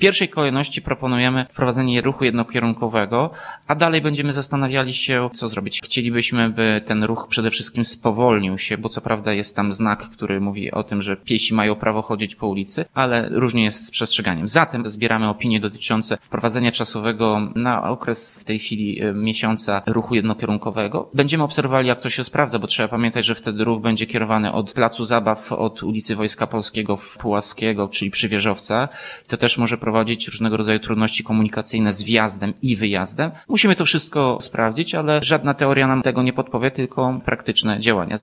pierwszej kolejności proponujemy wprowadzenie ruchu jednokierunkowego, a dalej będziemy zastanawiali się, co zrobić. Chcielibyśmy, by ten ruch przede wszystkim spowolnił się, bo co prawda jest tam znak, który mówi o tym, że piesi mają prawo chodzić po ulicy, ale różnie jest z przestrzeganiem. Zatem zbieramy opinie dotyczące wprowadzenia czasowego na okres w tej chwili miesiąca ruchu jednokierunkowego. Będziemy obserwowali, jak to się sprawdza, bo trzeba pamiętać, że wtedy ruch będzie kierowany od Placu Zabaw, od ulicy Wojska Polskiego w Pułaskiego, czyli przy Wieżowcach. To też może prowadzić różnego rodzaju trudności komunikacyjne z wjazdem i wyjazdem. Musimy to wszystko sprawdzić, ale żadna teoria nam tego nie podpowie, tylko praktyczne działania.